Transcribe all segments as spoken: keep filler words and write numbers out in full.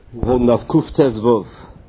Holding off Kuf Tezvov.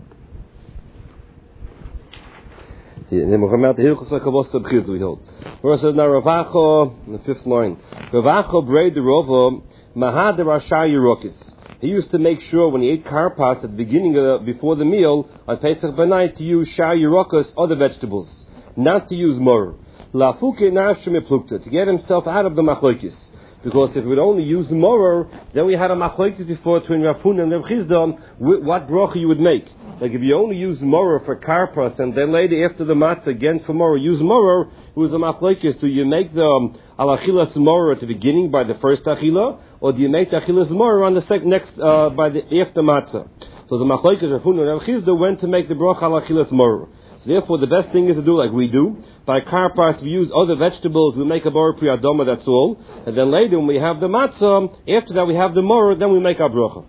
And then we'll come out the Hilchos HaKavos Tabchizdu we hold. Verse says now Ravacho, in the fifth line. Ravacho Brei de Rovo Mahad Rasha Yerokis. He used to make sure when he ate karpas at the beginning of the, before the meal on Pesach B'nai to use Shar Yerokis, other vegetables, not to use mor. Lafuke Nashim Plukta, to get himself out of the machlokes. Because if we would only use mor, then we had a machlokes before between Rav Huna and Rav Chisda, what bracha you would make. Like if you only use mor for karpas and then later after the matzah again for mor, use mor, it was a machlokes. Do you make the um, alachilas mor at the beginning by the first achila, or do you make the achilas mor on the second next uh, by the after matzah? So the machlokes Rav Huna and Rav Chisda went to make the bracha alachilas mor. So therefore, the best thing is to do like we do. By karpas, we use other vegetables. We make a bar pri adoma. That's all. And then later, when we have the matzah, after that we have the mor. Then we make our bracha.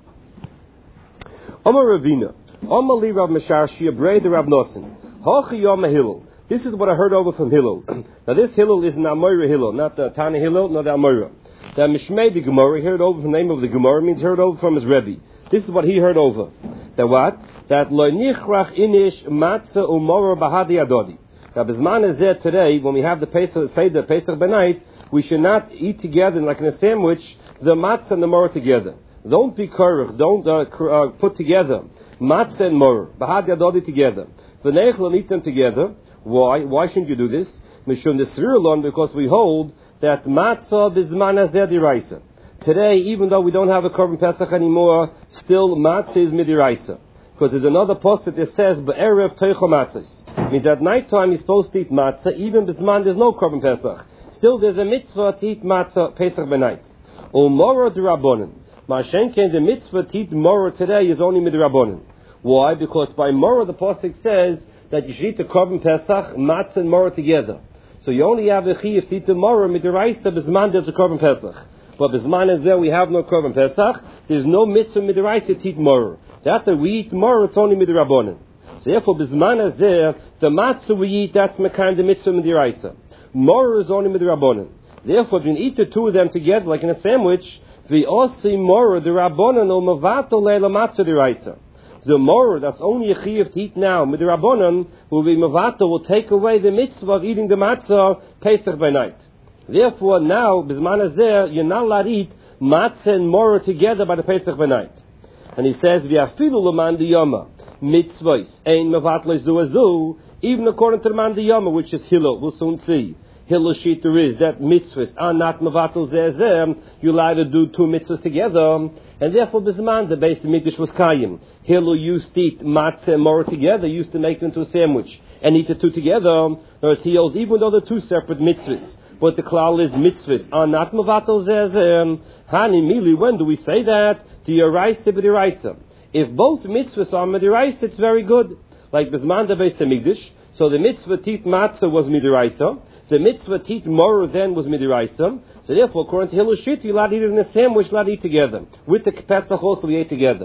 Omar Ravina, Omar li Rav Mesharshia Brei de Rav Nosson. Hachi Yom Hillel. This is what I heard over from Hillel. Now this Hillel is an Amora Hillel, not the Tana Hillel, not the Amora. The Mishmei the Gemara, he heard over from the name of the Gemara, means heard over from his Rebbe. This is what he heard over. That what? That lo nichrach inish matzah umor bahadi adodi. Now, bisman is there today when we have the Pesach Seder Pesach B'nai, we should not eat together like in a sandwich the matzah and the mor together. Don't be korach. Don't uh, uh, put together matzah and mor bahadi adodi together. V'neichel eat them together. Why? Why shouldn't you do this? Mishum nesrirulon, because we hold that matzah bisman is there diraisa. Today, even though we don't have a korban Pesach anymore, still matzah is midiraisa. Because there's another post that says, Be'erev teicho matzahs. Means at night time you're supposed to eat matzah, even bisman there's no korban Pesach. Still there's a mitzvah to eat matzah Pesach b'night. O mora d'rabonin. Ma'ashenken, the mitzvah to eat mora today is only midrabonin. Why? Because by mora the posuk says that you should eat the korban Pesach, matzah and mora together. So you only have the chiyuv to eat the mora midiraisa bisman there's a korban Pesach. But bisman is there we have no korban Pesach. There's no mitzvah midiraisa to eat mora. After we eat mor, it's only midrabanan. So therefore, bisman azeh, the matzah we eat, that's mekan the mitzvah midiraisa. Mor is only midrabanan. Therefore, if you eat the two of them together, like in a sandwich, we also mor the rabbanan or mavato leila matzah diraisa. The mor that's only a chiyuv to eat now, midrabanan, will be mavato, will take away the mitzvah of eating the matzah Pesach by night. Therefore, now bisman azeh, you're not allowed to eat matzah and mor together by the Pesach by night. And he says, "V'afilu l'man diyama mitzvahs ein mevatle zu azu." Even according to the man diyama, which is Hillel, we'll soon see. Hillel shita is that mitzvahs are not mevatel zeh. You're allowed to do two mitzvahs together, and therefore bisman the base of mikdash was kayim. Hillel used to eat matzah and mor together, used to make them into a sandwich and eat the two together. Whereas he holds even though they're two separate mitzvahs, but the klal is mitzvahs are not mevatel zeh. Hani mili, when do we say that? To your raisa b'diraisa. If both mitzvahs are midiraisa, it's very good. Like bisman the beis hamikdash, so the mitzvah tit matzah was midiraisa. The mitzvah tit mor then was midiraisa. So therefore, according to Hillel shit, you're allowed to eat it in a sandwich, allowed to eat together with the Pesach also we ate together.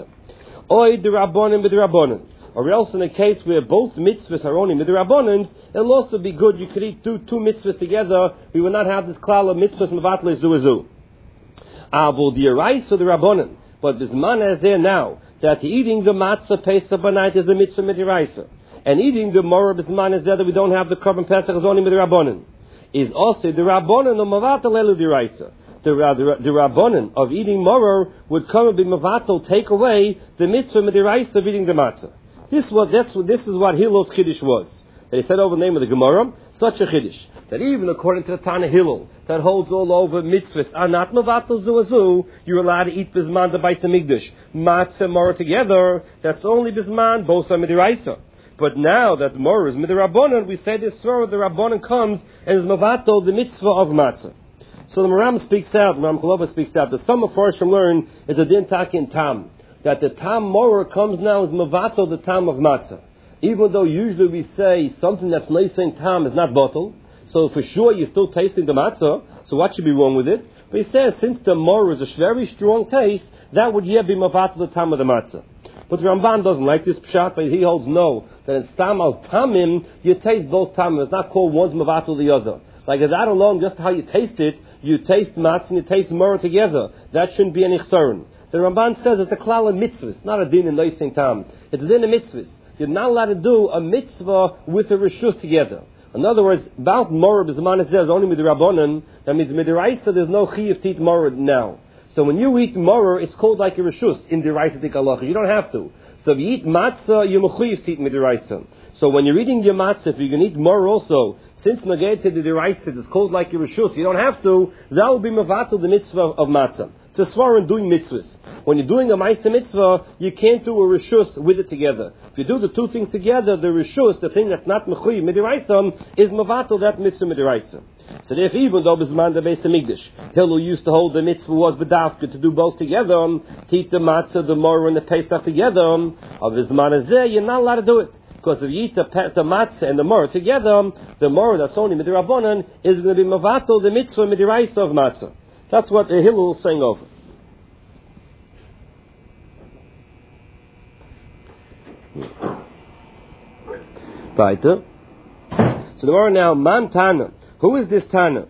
Oy d'rabonin b'dirabonin. Or else in a case where both mitzvahs are only midrabonins, it'll also be good. You could eat two two mitzvahs together. We will not have this klal of mitzvahs mevatle zu azu. Avol d'iraisa the rabbonin. But bisman is there now that eating the matzah Pesach b'night is a mitzvah midiraisa, and eating the mor bisman is there that we don't have the korban Pesach is only midrabanan. Is also the rabbanan of mavatal elu diraisa. The the, the rabbanan of eating mor would come and be mavatal, take away the mitzvah midiraisa of eating the matzah. This was that's what this is what Hillel's chiddush was. They said over the name of the Gemara, such a chiddush that even according to the Tana Hillel that holds all over mitzvahs are not mevatel zu azu, you're allowed to eat bisman the beis hamikdash matzah and mor together. That's only bisman, both are midiraisa. But now that mor is midrabanan, we say this swara the rabbanan comes and is mevatel the mitzvah of matzah. So the Maram speaks out, Maram Chalova speaks out. The some of Farshim learn is a din takin tam that the tam mor comes now is mevatel the tam of matzah. Even though usually we say something that's leising tam is not bottle, so for sure you're still tasting the matzah, so what should be wrong with it? But he says since the mor is a very strong taste, that would yet be mevatel the tam of the matzah. But the Ramban doesn't like this pshat, but he holds no, that in stam al tamim, you taste both tamim. It's not called one's mevatel the other. Like that alone, just how you taste it, you taste matzah and you taste mor together. That shouldn't be any chsaron. The Ramban says it's a klal of mitzvahs, not a din in Leising Tam. It's a din of mitzvahs. You're not allowed to do a mitzvah with a reshus together. In other words, about morah b'zman says only with the rabbanon. That means midiraisa. There's no chiyuv to eat morah now. So when you eat morah, it's called like a reshus in diraisa tik halacha. You don't have to. So if you eat matzah, you're mechuyev to eat midiraisa. So when you're eating your matzah, if you're going to eat morah also, since negate to the diraisa, it's called like a reshus. You don't have to. That will be mavatul the mitzvah of matzah. It's a svar in doing mitzvahs. When you're doing a ma'aseh mitzvah, you can't do a reshus with it together. If you do the two things together, the reshus, the thing that's not mechuyev midiraisa, is mavatul that mitzvah midiraisa. So therefore, even though Bisman the Beis Hamikdash, Hillel used to hold the mitzvah was bedafka to do both together, to eat the matzah, the morah, and the pesach together. Of Bisman Azeh, you're not allowed to do it. Because if you eat the, pe- the matzah and the morah together, the morah that's only midirabonon is going to be mavatul the mitzvah midiraisa of matzah. That's what the Hillel is saying over. Weiter. So the Gemara now, Man Tana. Who is this Tana?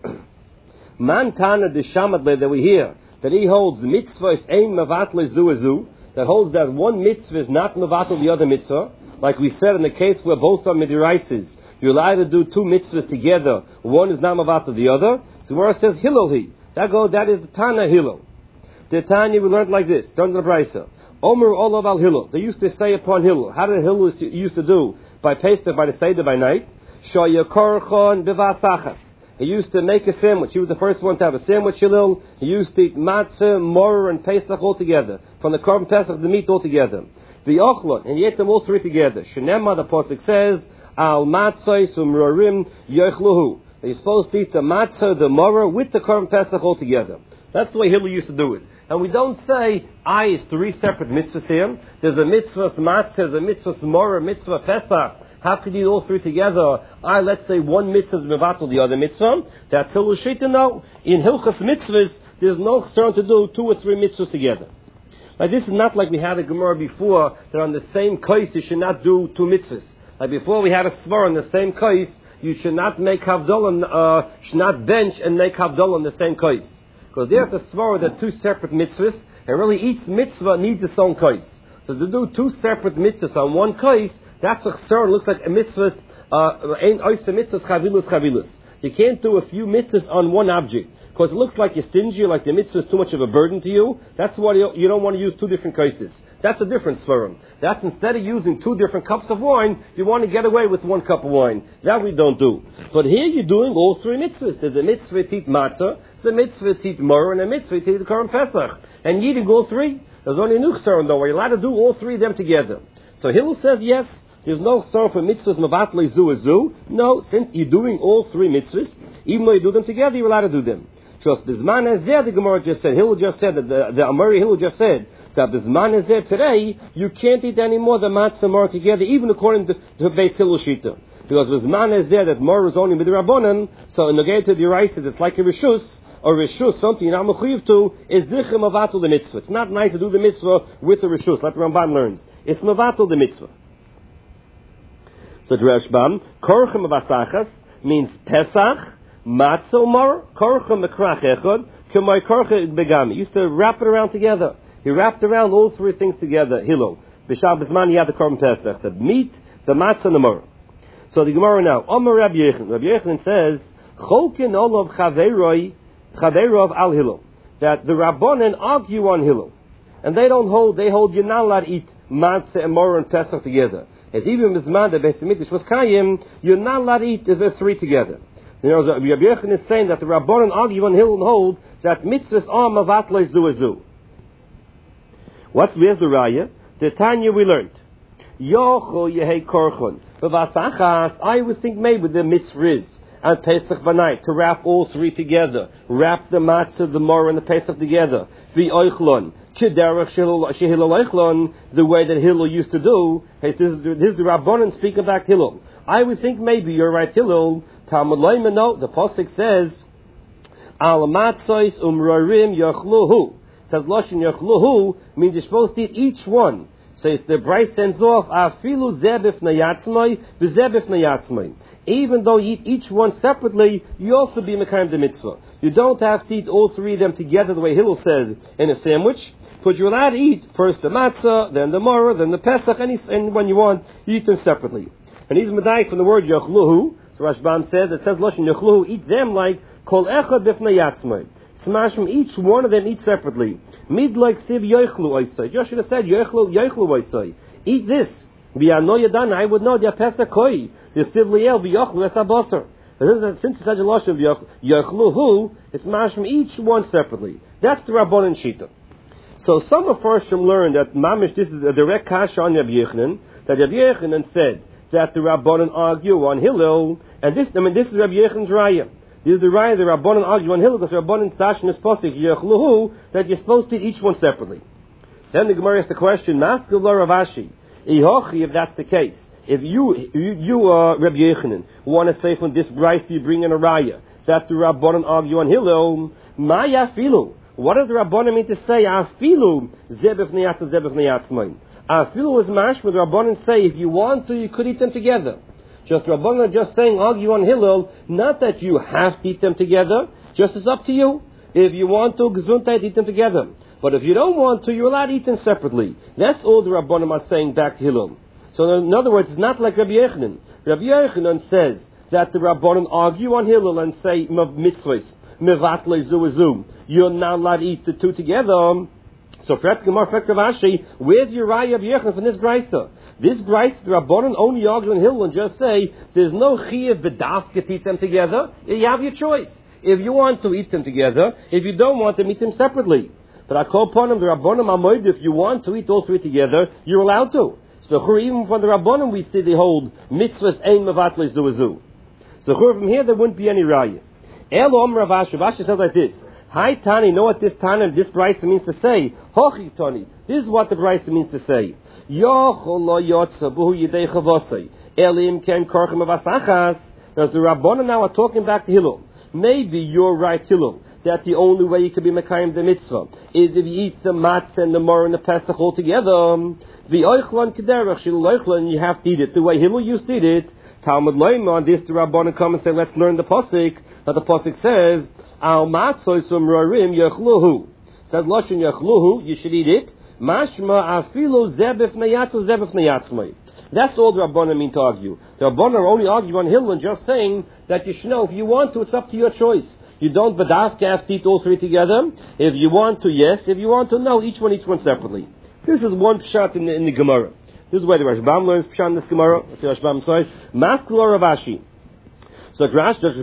Man Tana the Shamadle that we hear, that he holds mitzvah is ein mavatle zu azu, that holds that one mitzvah is not mavatle the other mitzvah, like we said in the case where both are midiraises. You're allowed to do two mitzvahs together, one is not mavatle the other. So the Gemara says Hillel he. That go, that is the Tana Hillel. The Tanya we learned like this, turn to the Brisa. Omer olav al Hillel. They used to say upon Hillel. How did Hillel used to do? By Pesach, by the Seder, by night. Shoyakorchon bivasachas. He used to make a sandwich. He was the first one to have a sandwich, Hillel. He used to eat matzah, morah, and Pesach all together. From the korban Pesach, the meat all together. The ochlon, and he ate them all three together. Shenema, the Pasuk says, al matzah sumrorim yochluhu. You're supposed to eat the matzah, the morah, with the korban Pesach all together. That's the way Hillel used to do it. And we don't say, I is three separate mitzvahs here. There's a mitzvah matzah, there's a mitzvah morah, mitzvah Pesach. How could you do all three together? I, let's say one mitzvah is mevatel the other mitzvah. That's Hillel Shita. No. In Hilchas mitzvahs, there's no concern to do two or three mitzvahs together. Like this is not like we had a Gemara before, that on the same case you should not do two mitzvahs. Like before we had a svar on the same case, you should not make havdalah, uh, should not bench and make havdalah in the same case. Because there's a svar that two separate mitzvahs, and really each mitzvah needs its own case. So to do two separate mitzvahs on one case, that's a chsar, looks like a mitzvah, ein oisa mitzvahs chavilus chavilus. You can't do a few mitzvahs on one object, because it looks like you're stingy, like the mitzvah is too much of a burden to you. That's why you, you don't want to use two different cases. That's a different svarim. That's instead of using two different cups of wine, you want to get away with one cup of wine. That we don't do. But here you're doing all three mitzvahs. There's a mitzvah to eat matzah, there's a mitzvah to eat morah, and a mitzvah to eat the korban Pesach. And you eating all three. There's only a new chsar though, where you're allowed to do all three of them together. So Hillel says yes. There's no chsar for mitzvahs mavatle zu azu. No, since you're doing all three mitzvahs, even though you do them together, you're allowed to do them. Just Bisman Hazeh, the Gemara just said, Hillel just said, that the, the Amari Hillel just said, that Bisman Hazeh today, you can't eat any more the matzah and morah together, even according to, to Beis Hillel Shita. Because Bisman Hazeh, that morah is only midrabanan, so in the gate to the Raisa, it's like a reshus, or reshus, something you're not mechuyev to, is zichem mavatul the mitzvah. It's not nice to do the mitzvah with the reshus, like the Ramban learns. It's mavatul the mitzvah. So the Rashbam, korchem avasachas means Pesach, matzah, morah, korchem mekrach echad, k'may korchem begami. He used to wrap it around together. He wrapped around all three things together. Hillel. B'shal b'zman he had the korban Pesach, the meat, the matzah, and the morah. So the Gemara now, Omer Rabbi Yechon. Rabbi Yechon says, Cholkin olav chaveiroi, chaveirov al Hillel. That the Rabbonen argue on Hillel. And they don't hold, they hold, you're not allowed to eat matzah and morah and Pesach together. As even Bisman, the Beis Hamikdash was Kayim, you're not allowed to eat the three together. You know, Rabbi Yechon is saying that the Rabbonen argue on Hillel and hold that mitzvahs are mavatle zu azu. What's, where's the raya? The Tanya we learned. Yocho yehei korchon. B'vasachas, I would think maybe the mitzvah is on Pesach b'night to wrap all three together. Wrap the matzah, the morah, and the Pesach together. The oichlon. K'derech shehilel oichlon, the way that Hillel used to do. Hey, this is the, this is the Rabbanan speaking back Hillel. I would think maybe you're right, Hillel. Talmud loyma, no, the Pasuk says, al matzos umrorim yochluhu. It says loshin yochluhu means you're supposed to eat each one. So it's the Bryce sends off afilu zebif nayatzmai v'zebif nayatzmai. Even though you eat each one separately, you also be mekayim the mitzvah. You don't have to eat all three of them together the way Hillel says in a sandwich. But you're allowed to eat first the matzah, then the maror, then the pesach, and, and when you want, you eat them separately. And he's medayik from the word yochluhu. So Rashbam says, it says lashon yochluhu, eat them like kol echad b'fnei yatzmai. Smashim, each one of them eat separately. Mid like siv yochlu oisai. Just should have said yochlu yochlu oisai. Eat this. V'yano yadan, I would know the pesach koi. The siv liel v'yochlu esabosar. Since it's such a lashon of yochluhu, it's mashim each one separately. That's the Rabbanan Shita. So some of us learn that mamish, this is a direct kasha on Rabbi Yochanan, that Rabbi Yochanan said that the Rabbanan argue on Hillel, and this, I mean, this is Rabbi Yochanan's raya. This is the raya the Rabbanan argue on Hillel, because Rabbanan Tashin is posik yochluhu, that you're supposed to eat each one separately. Then the Gemara asks the question, Maskil lo Rav Ashi, ihochi, if that's the case. If you, you, you uh, Rabbi Yochanan, want to say from this brayso you bring in a raya, that the Rabbanan argue on Hillel, maya filu. What does the Rabbanan mean to say? Afilu zebef neyatz zebef neyatzmain. Afilu is mashma. The Rabbanan say if you want to, you could eat them together. Just Rabbanan just saying argue on Hillel, not that you have to eat them together. Just it's up to you. If you want to, gesundheit, eat them together. But if you don't want to, you're allowed to eat them separately. That's all the Rabbanan are saying back to Hillel. So in other words, it's not like Rabbi Yochanan. Rabbi Yochanan says that the Rabbanan argue on Hillel and say mitzvahs. You're not allowed to eat the two together. So, where's your raya of Yochanan from this brayso? This brayso, the Rabbanan only argue on Hillel and just say there's no chiyuv v'dafka to eat them together. You have your choice. If you want to eat them together, if you don't want to eat them separately. But I call upon them, the Rabbanan amoid, if you want to eat all three together, you're allowed to. So, even from the Rabbanan, we see they hold mitzvahs ein mevatles zuazu. So, from here, there wouldn't be any raya. Elo Rav Ashi. Rav Ashi says like this. Hi Tani, know what this Tani, this brayso means to say? Hochi Tani. This is what the brayso means to say. Yochol lo yotza buhu yidei chavosei. Elim ken korchem avasachas. Now the Rabbanan now are talking back to Hillel. Maybe you're right, Hillel. That's the only way you can be mekayim the mitzvah. Is if you eat the matzah and the maror and the pesach all together. The oichlan kederach shel oichlan, you have to eat it the way Hillel used to eat it. Talmud Loim on this, the Rabbanan come and say, let's learn the pasuk. That the pasuk says, "Al matzos umrorim yachluhu." Says lashon yachluhu, you should eat it. Mashma afilu zebef neyatzu zebef neyatzmai. That's all the Rabbanan mean to argue. The Rabbanan are only arguing on Hillel and just saying that you should know if you want to, it's up to your choice. You don't badaf have to eat all three together. If you want to, yes. If you want to, no. Each one, each one separately. This is one pshat in the, in the Gemara. This is where the Rashbam learns pshat in this Gemara. Let's see Rashbam says, Maskul Rav Ashi. So Rashbam,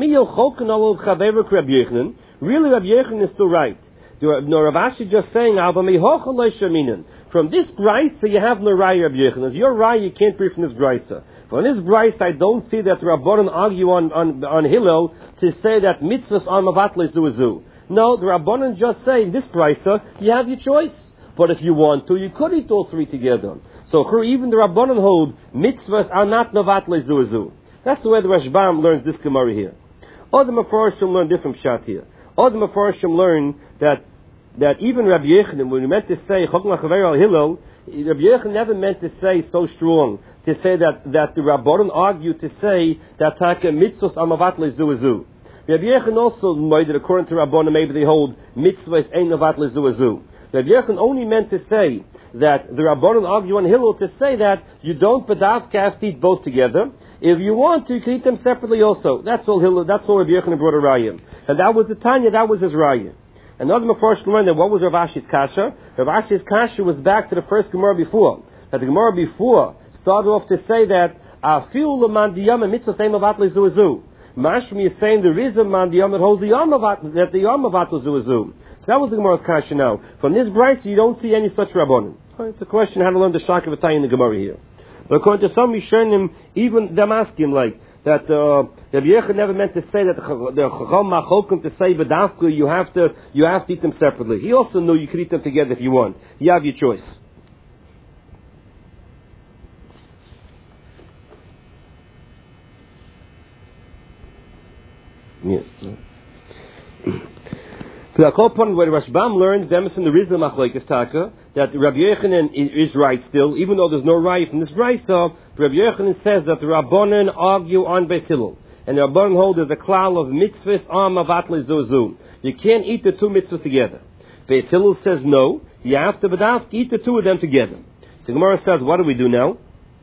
really Rabbi Yochanan is still right. No, Rav Ashi just saying, from this brayso you have no raya Rabbi Yochanan. Your raya you can't read from this brayso. From this brayso I don't see that the Rabbanan argue on, on, on Hillel to say that mitzvahs are mavatles zuazu. No, the Rabbanan just say in this brayso you have your choice. But if you want to, you could eat all three together. So even the Rabbanan hold mitzvahs are not mavatles zuazu. That's the way the Rashbam learns this Gemara here. Other Mefarshim learn different pshat here. Other Mefarshim learn that that even Rabbi Yochanan, when he meant to say Chok Lachaver al Hillel, Rabbi Yochanan never meant to say so strong to say that, that the Rabbanan argued to say that Taka mitzvahs amavatles zuazu. Rabbi Yochanan also made it according to Rabbanan, maybe they hold mitzvahs ein amavatles zuazu. Rabbi Yochanan only meant to say that the Rabbanan argue on Hillel to say that you don't badaf have to eat both together. If you want to, you can eat them separately also. That's all Hillel, that's all Rabbi Yochanan brought a raya. And that was the Tanya, that was his raya. Another Mefarshim learned that what was Rav Ashi's kasha? Rav Ashi's kasha was back to the first Gemara before. That the Gemara before started off to say that Afilu leman diyam mitzvah same avatli zuazu. Mashmi is saying there is a man diyam that holds the yam avat that the yam avatli zuazu. So that was the Gemara's kasha now. From this brayso you don't see any such rabbanon. It's a question how to learn the shak of in the Gemara here. But according to some Rishonim, even them asking like that uh, Rabbi Yochanan never meant to say that the Chacham Machokim to say B'dafka you have to you have to eat them separately. He also knew you could eat them together if you want. You have your choice. Yes. So the whole point where Rashbam learns them in the Rizal Machlokes Taka that Rabbi Yochanan is, is right still, even though there's no right from this brayso. Rabbi Yochanan says that the Rabbanan argue on Beis Hillel, and the Rabbanan hold there's a klal of mitzvahs am avatle zuzu. You can't eat the two mitzvahs together. Beis Hillel says no. you have to bedaf eat the two of them together. So Gemara says, what do we do now?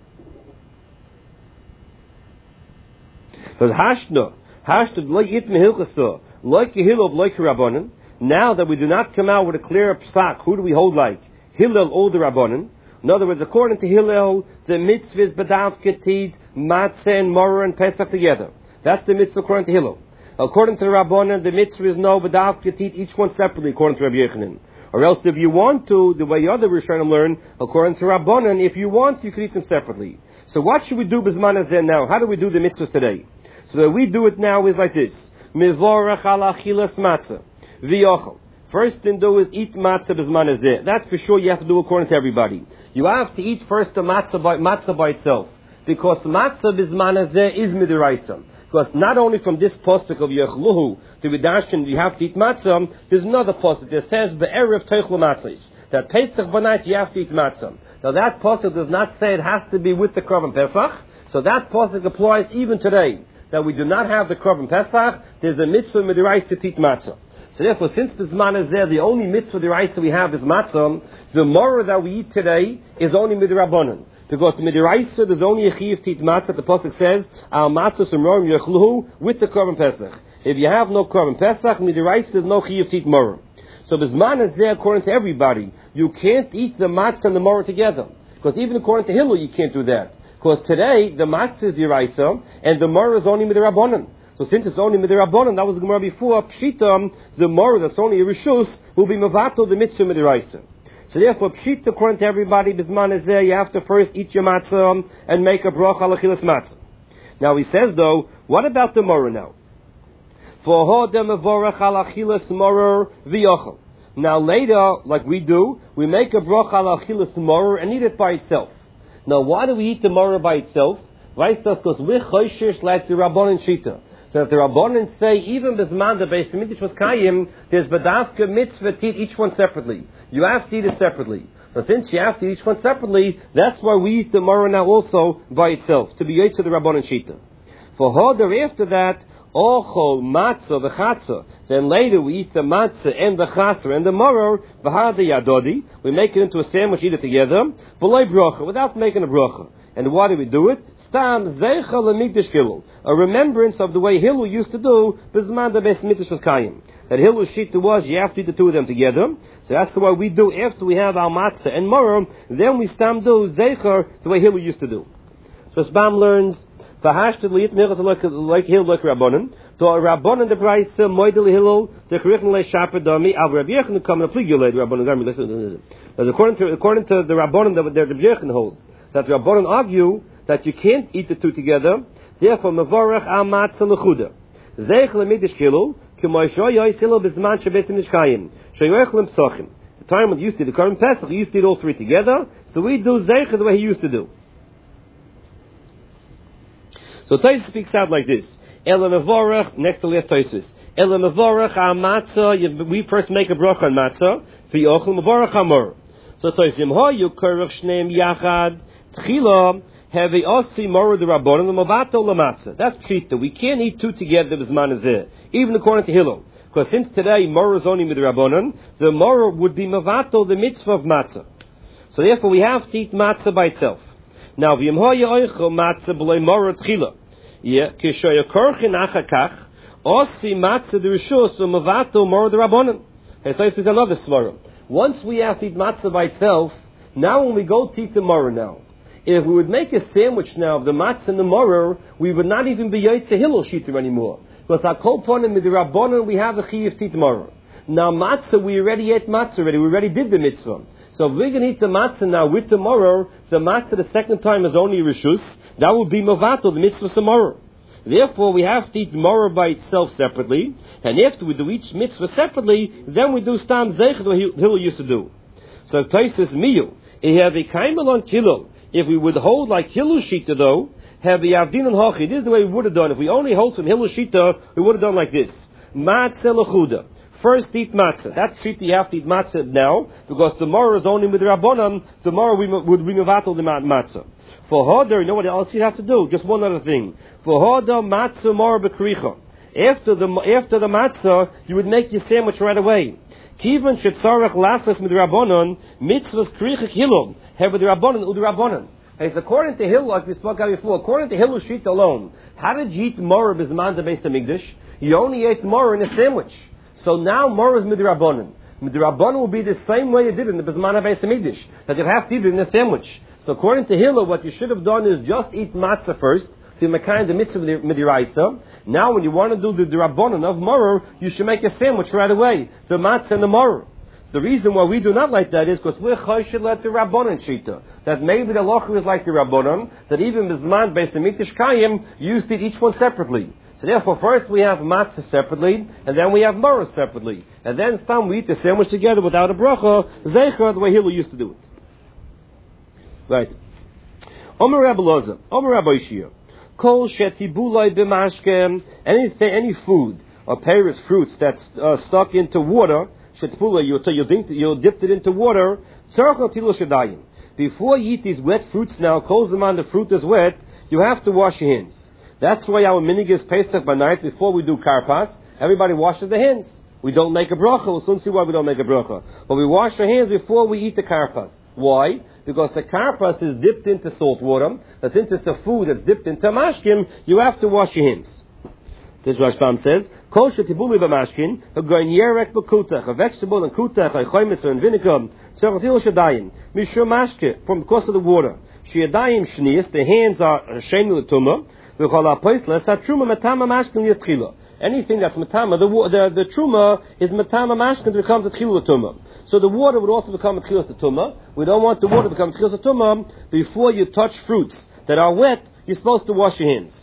Because hashna, hashna like it mehilchasa, like Hillel, like Rabbanan. Now that we do not come out with a clear psak, who do we hold like? Hillel or the Rabbanan. In other words, according to Hillel, the mitzvah is bedaf ketid, matzah and moror and pesach together. That's the mitzvah according to Hillel. According to the Rabbanan, the mitzvah is no bedaf ketid, each one separately, according to Rabbi Yechanan. Or else, if you want to, the way the other Rishonim learn, according to Rabbanan, if you want, you can eat them separately. So what should we do b'zman hazeh now? How do we do the mitzvahs today? So that we do it now is like this. Mivorach ala achilas matzah. V'yochel. First thing to do is eat matzah b'zman hazeh. That's for sure you have to do according to everybody. You have to eat first the matzah by, matzah by itself. Because matzah b'zman hazeh is midiraisa. Because not only from this postuk of Yechluhu to Vidashin you have to eat matzah, there's another postuk that says be'erev teichlu matzahs. That Pesach b'night you have to eat matzah. Now that postuk does not say it has to be with the Korban Pesach. So that postuk applies even today. That we do not have the Korban Pesach, there's a mitzvah midiraisa to eat matzah. So therefore, since the Zman is there, the only mitzvah midiraisa we have is matzah, the morah that we eat today is only midrabanan. Because midiraisa, there's only a chiyuv to eat matzah. The pasuk says, "Al matzah sumorim yechluhu" with the korban pesach. If you have no korban pesach, midiraisa, there's no chiyuv to eat morah. So the Zman is there according to everybody. You can't eat the matzah and the morah together. Because even according to Hillel, you can't do that. Because today the matzah is diraisa and the morah is only midrabanan. So since it's only midrabanan, that was the Gemara before. Pshita, the morah that's only a rishus will be mevato the mitzvah midiraisa. So therefore, pshita according to everybody, bisman is there. You have to first eat your matzah and make a bracha al achilas matzah. Now he says though, what about the morah now? For hodem mevorach al achilas morah v'yochel. Now later, like we do, we make a bracha al achilas morah and eat it by itself. Now why do we eat the morah by itself? Weißt das? Because we're choishish like the Rabbanan Shita. So if the Rabbanan say, even Bisman, the Beis Hamikdash was Kayim, there's Badavka mitzvah to eat each one separately. You have to eat it separately. So since you have to eat each one separately, that's why we eat the morah now also by itself, to be yet to the Rabbanan Shita. For Hodar, after that, Ochol, Matzah, V'chatzah. Then later we eat the Matzah and the Chatzah and the morah, V'hada Yadodi. We make it into a sandwich, eat it together, B'loi Brocha, without making a Brocha. And why do we do it? Stam Zeicha L'mikdash Hillel. A remembrance of the way Hillel used to do, B'zman the Beis Hamikdash was Kayim. That Hillel's shita was, you have to eat the two of them together. So that's the way we do after we have our matzah and morah, then we stam do Zeicha the way Hillel used to do. So Sbam learns, V'hashted li'it mechas like Hillel like Rabbanan. So a Rabbanan the price, Moidel Hillel, the Kurichin le Shapar Dami, Av Rabbi Yechon come and plead you later, Rabbanan Dami, listen to this. As according to, according to the Rabbanan that Rabbi Yechon holds, that Rabbanan argue that you can't eat the two together, therefore, Mevorach al matzah lechuda. Zeich lemikdash kilul, k'moy shoyoy silo b'zman shebet nishkayim, shoyoich lemsochim. The time when you used to do the Korban Pesach, you used to eat all three together, so we do Zeich the way he used to do. So Tosfos speaks out like this. Ela Mevorach, next to last Tosfos. Ela Mevorach al matzah, we first make a bracha on matzah, v'yochel Mevorach amor. So Tosfos, Yimho yukorach shneim yachad, tchila, have a osi morah the rabbanon l'mabato l'matzah. That's pshita. We can't eat two together b'zman hazeh, even according to Hillel. Because since today morah is only with the rabbanon, the morah would be mavato the mitzvah of matzah. So therefore we have to eat matzah by itself. Now v'yimho yoichel matzah b'lei morah tchila. Yeah, kishoy korchin achakach osi matzah the rishus l'mavato morah the rabbanon. Okay, so this is another svara. Once we have to eat matzah by itself, now when we go to eat the morah now, if we would make a sandwich now of the matzah and the morah, we would not even be Yaitse Hillel Shita anymore. Because our kolponim with the Rabbanon, we have a chiyuv to eat morah. Now matzah, we already ate matzah already, we already did the mitzvah. So if we're going to eat the matzah now with the morah, the matzah the second time is only rishus, that would be mavato, the mitzvah samorah. Therefore, we have to eat morah by itself separately, and after we do each mitzvah separately, then we do stam zeich the way Hillel used to do. So Tosfos miyu, he have a kaimel on kilo. If we would hold like Hillel Shita though, have the Avdin and Hochi, this is the way we would have done. If we only hold from Hillel Shita, we would have done like this. Matzah lechuda. First eat matzah. That's Shita, you have to eat matzah now, because the morah is only with the Rabbanan, the morah we would bring avatal the matzah. For Hodar, you know what else you have to do? Just one other thing. For Hodar, matzah morah b'kricha. After the after the matzah, you would make your sandwich right away. Kivan shetzarach lasas midrabanon mitzvahs krichik hilul have midrabanon udrabanon. It's according to Hillel, like we spoke about before. According to Hillel's sheet alone, how did you eat morah bisman debeis hamikdash? You only ate morah in a sandwich. So now morah is midrabanon. Midrabanon will be the same way you did it in the bisman debeis hamikdash, that you have to eat it in a sandwich. So according to Hillel, what you should have done is just eat matzah first. To make kind of mitzvah midiraisa. Now, when you want to do the drabonon of moror, you should make a sandwich right away. The matzah and the moror. The reason why we do not like that is because we're choshed let the rabbonon shita. That maybe the locha is like the rabbonon. That even bizman beis hamikdash kayim used to eat each one separately. So therefore, first we have matzah separately, and then we have moror separately, and then some we eat the sandwich together without a bracha. Zecher the way Hillel used to do it. Right. Omer Rabbi Loza, Omer Rabbi Yishia. Kol shetibulai b'mashkem, any any food or pears fruits that's uh, stuck into water, shetibulai, you you dip you dipped it into water. Tzarach tilo shadayim. Before you eat these wet fruits now, kol zaman the fruit is wet, you have to wash your hands. That's why our minig is Pesach by night before we do karpas. Everybody washes their hands. We don't make a bracha. We'll soon see why we don't make a bracha. But we wash our hands before we eat the karpas. Why? Because the karpas is dipped into salt water. That since it's a food that's dipped into mashkin, you have to wash your hands. This Rashbam says, Kol shetibuli b'mashkin, a goyin yerek b'kutach, a vegetable and kutach, a choymis and vinegar, tzarachil shadayim, mishum mashke, from because of the water. Sheyadayim shnias, the hands are shenu l'tumah, v'chol ha'poisles, ha-truma matama mashkin yitchila. Anything that's matama, the, the, the truma is matama mashkin, it becomes a tchila l'tumah. So the water would also become a tchilas l'tumah. We don't want the water to become tchilas l'tumah. Before you touch fruits that are wet, you're supposed to wash your hands.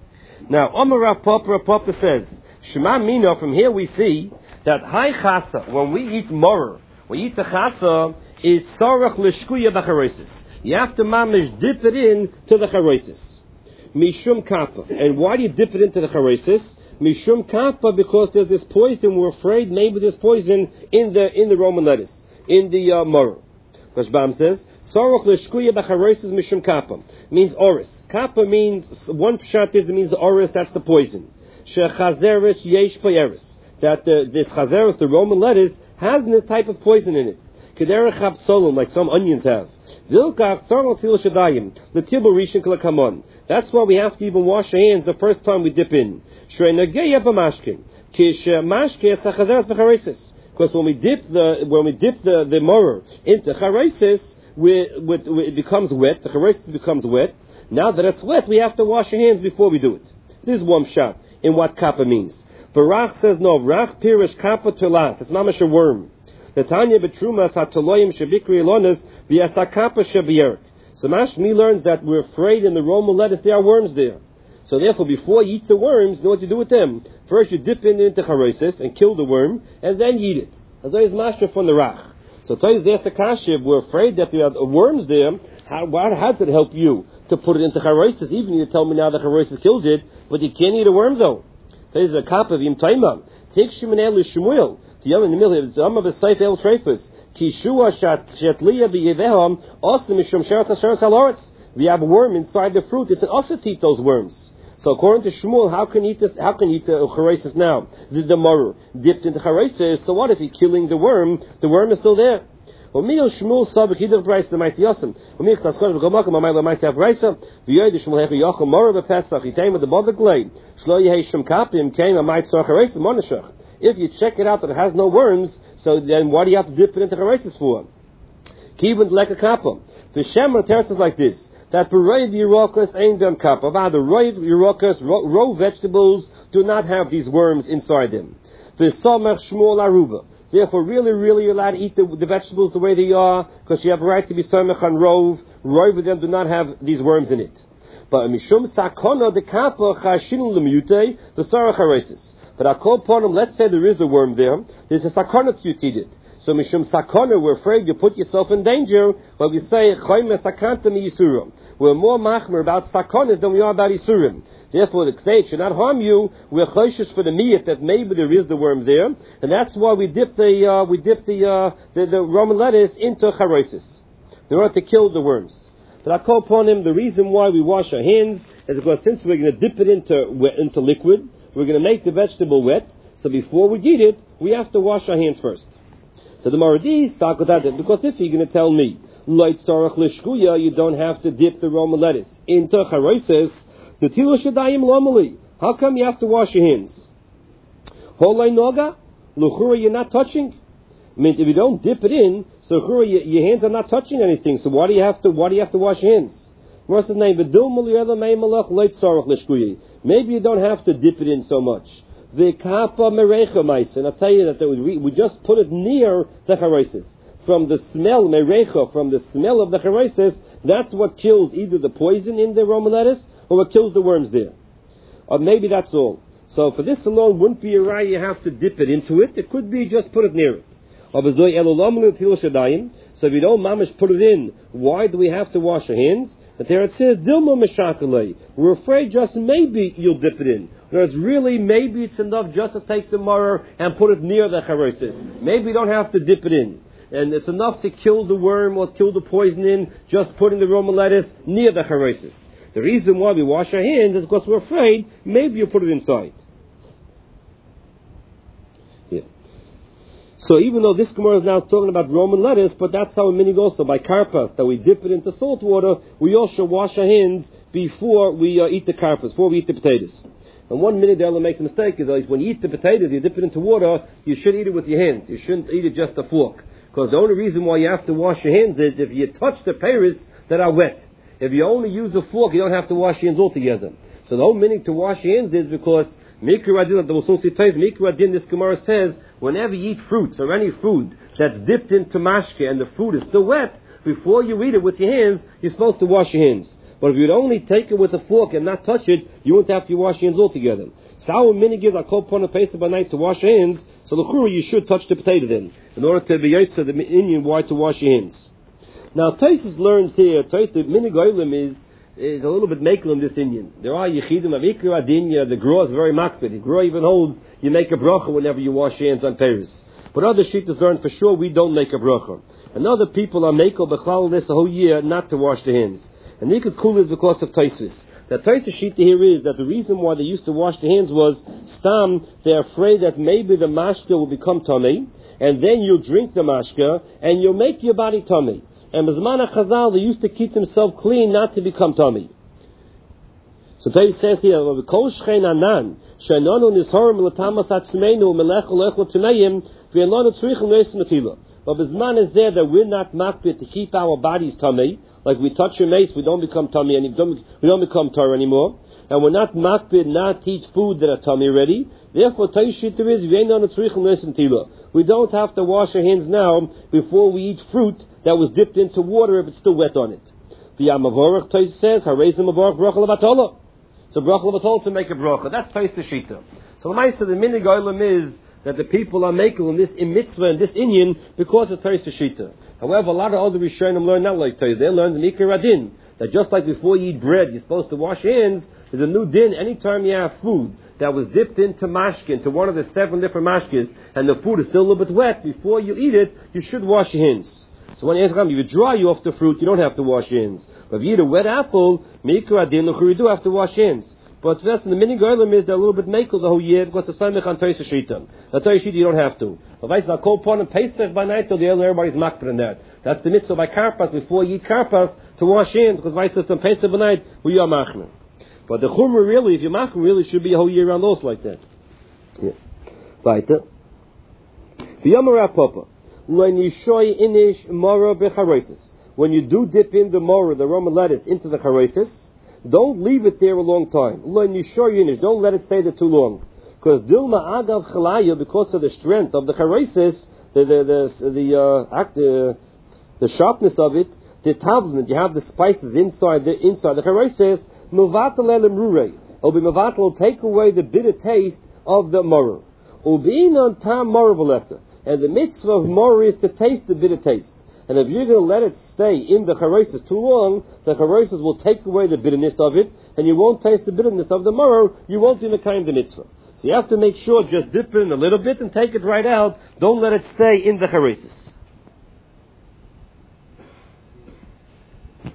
Now, Omer Rav Papa, Rav Papa says, Shema Mina, from here we see that high chasa, when we eat moror, we eat the chasa, is sarach l'shkuya b'charosis. You have to mamish dip it in to the charosis. Mishum kappa. And why do you dip it into the charosis? Mishum kappa, because there's this poison. We're afraid maybe there's poison in the in the Roman lettuce, in the uh, moror. Rashbam says, Sarach l'shkuya b'charosis mishum kappa. Means oris. Kappa means, one pshat is, it means the oris, that's the poison. Shechazeres yesh payeris. That the, this chazeres, the Roman lettuce, has a type of poison in it. Kederech hapsolum, like some onions have. Vilkach tzarach til shadayim, l'tibur rishon k'lakamon. That's why we have to even wash our hands the first time we dip in. Shreinageya b'mashkin. Kish mashke sachazeres b'charesis. Because when we dip the, when we dip the, the moror into charesis, we, we, we, it becomes wet, the charesis becomes wet. Now that it's wet, we have to wash your hands before we do it. This is one shot in what kappa means. Barach says no. Rach pirish kappa telas. It's mamash a worm. The Tanya betrumas hatoloyim shebikri elonis v'yasa kappa shebiyerk. So Mashmi learns that we're afraid in the Roman lettuce there are worms there. So therefore, before you eat the worms, you know what you do with them? First you dip it into charosis and kill the worm, and then you eat it. As always, Mashma from the Rach. So it tells you there the kashib, we're afraid that there are worms there. How, how does it help you to put it into charosis? Even you tell me now that charosis kills it, but you can't eat a worm though. There's a kap of yim taima. Take Shemoneh Shmuel. The yom in the middle of the yom of the Seif El Trefus. Kishua shatliya b'yeveham also mishum sheretz hasheretz haloretz. We have a worm inside the fruit. It's an also to eat those worms. So according to Shmuel, how can you eat this? How can you eat the charosis now? The demorur dipped into charosis. So what if you're killing the worm? The worm is still there. Omiyel Shmuel saw b'kidach b'reis the ma'is yosem. Omiyel tzaschosh b'gomakom amayla ma'is yav reisa. V'yoy the Shmuel hecha yochel moror b'pesach. He came with the bodek lay. Shlo yehei shem kapim came a ma'is tzor charosis monashach. If you check it out that it has no worms, so then why do you have to dip it into charosis for? Kibun like a kappa. The Shemer tells us like this. That the roiv yerokas ain't them kappa. The roiv yerokas, raw vegetables, do not have these worms inside them. The samach shmuel aruba. Therefore, really, really, you're allowed to eat the, the vegetables the way they are, because you have a right to be samach on rov. Roiv of them do not have these worms in it. But mishum sakona the kappa chashinu lemute the sarach haresis. But I call upon them. Let's say there is a worm there. There's a sakona to eat it. So mishum sakona, we're afraid you put yourself in danger. But we say choyme sakanta mi yisurim. We're more machmer about sakonas than we are about yisurim. Therefore, the kseit should not harm you. We're choishes for the miyat that maybe there is the worm there, and that's why we dip the uh, we dip the, uh, the the Roman lettuce into charosis in order to kill the worms. But I call upon him. The reason why we wash our hands is because since we're going to dip it into into liquid, we're going to make the vegetable wet, so before we eat it, we have to wash our hands first. So the Maradis talk about that, because if you're going to tell me, Light Sarach Lishkuya, you don't have to dip the Roma lettuce into Charoises, the Tilo Shadayim Lomali. How come you have to wash your hands? Holay Noga, Luchura, you're not touching. I mean, if you don't dip it in, so Luchura, your, your hands are not touching anything. So why do you have to? Why do you have to wash your hands? What's his name? Maybe you don't have to dip it in so much. The Kappa Merecha Meis, and I'll tell you that we, we just put it near the Charoises. From the smell, Merecha, from the smell of the Charoises, that's what kills either the poison in the Roma lettuce or what kills the worms there. Or maybe that's all. So for this alone, wouldn't be a right you have to dip it into it. It could be just put it near it. So if you don't mamish put it in, why do we have to wash our hands? But there it says, Dilma Meshakalei. We're afraid just maybe you'll dip it in. Whereas really, maybe it's enough just to take the maror and put it near the charosis. Maybe you don't have to dip it in. And it's enough to kill the worm or kill the poison in, just putting the Roma lettuce near the charosis. The reason why we wash our hands is because we're afraid maybe you put it inside. Yeah. So even though this Gemara is now talking about Roman lettuce, but that's how in minig also by karpas, that we dip it into salt water, we also wash our hands before we uh, eat the karpas, before we eat the potatoes. And one minute the other makes a mistake is like when you eat the potatoes, you dip it into water, you should eat it with your hands. You shouldn't eat it just a fork. Because the only reason why you have to wash your hands is if you touch the peiros that are wet. If you only use a fork, you don't have to wash your hands altogether. So the whole meaning to wash your hands is because Mikra Adin, the Musulsi Tais, Mikra Adin, this Gemara says, whenever you eat fruits or any food that's dipped into mashke and the food is still wet, before you eat it with your hands, you're supposed to wash your hands. But if you'd only take it with a fork and not touch it, you wouldn't have to wash your hands altogether. So our minig is, I call upon a pace by night to wash your hands, so the chura you should touch the potato then, in order to be yotza the Indian why to wash your hands. Now Taisus learns here, Taisus, the minig oilim is, is a little bit makelim this Indian. There are yechidim of ikra adinya, the grow is very makbid. The grow even holds, you make a bracha whenever you wash your hands on peiros. But other shittas learn for sure we don't make a bracha. And other people are makel b'chlal this a whole year not to wash their hands. And they could cool is because of Taisus. The Taisus shita here is that the reason why they used to wash their hands was stam, they're afraid that maybe the mashka will become tummy, and then you'll drink the mashka, and you'll make your body tummy. And Bizmana Chazal, they used to keep themselves clean not to become tummy. So Taisus says here, Kol shchein anan, she'anonu nizhorim l'tamas atzmeinu melech l'ech l'tumeim, v'yanonu tzrichim leis natila. But Bizman is there that we're not makbid to keep our bodies tummy. Like we touch your mace, we don't become tummy and we don't, we don't become tar anymore. And we're not makbid not to eat food that are tummy already. Therefore, Taishita is we don't have to wash our hands now before we eat fruit that was dipped into water if it's still wet on it. The Amavorach Taish says, Harezim Mavorach Bracha Levatola. So Bracha Levatola to make a bracha. That's Taishita Shita. So the Maisa, the minig oilam is that the people are making in this in mitzvah and this inyan because of Taishita Shita. However, a lot of other Rishonim learn not like Taishita. They learn the Mikra Adin. That just like before you eat bread, you're supposed to wash your hands. There's a new din anytime you have food that was dipped into mashke, into one of the seven different mashkes, and the food is still a little bit wet, before you eat it, you should wash your hands. So when you if you dry you off the fruit, you don't have to wash your hands. But if you eat a wet apple, Mikra Adin, you do have to wash your hands. But the minig oilam is they're a little bit makels the whole year because the samich on Taisa Shita. The Taisa Shita you don't have to. But I call upon and Pesach by night till the other everybody's makbid in that. That's the mitzvah by karpas before you eat karpas to wash hands because Vice on Pesach by night we are machmer. But the chumrah really, if you're machmer, really should be a whole year round also like that. Yeah. Weiter. V'yamar Papa. When you shoy inish mora b'charosis. When you do dip in the mora, the Roman lettuce, into the charosis, don't leave it there a long time. Don't let it stay there too long. Because Dilma Agav Chalaya, because of the strength of the charosis, the the the the, uh, act, the, the sharpness of it, the tavlin, you have the spices inside the inside the charosis, Muvatal elim rurei. It'll be Muvatal will take away the bitter taste of the moror. Ubein on tam moror. And the mitzvah of moror is to taste the bitter taste. And if you're going to let it stay in the charosis too long, the charosis will take away the bitterness of it, and you won't taste the bitterness of the maror, you won't be mekayim the mitzvah. So you have to make sure, just dip it in a little bit and take it right out. Don't let it stay in the charosis.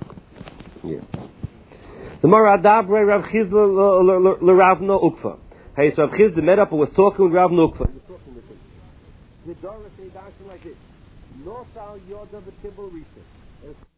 Yeah. The Maradabre Rav Chizla L'Ravna Ukfa. Hey, so Rav Chisda met up and was talking with Rav Nukva. He was talking with him. The Dora say darshan like this. Nosal yoda v'tibel rishon.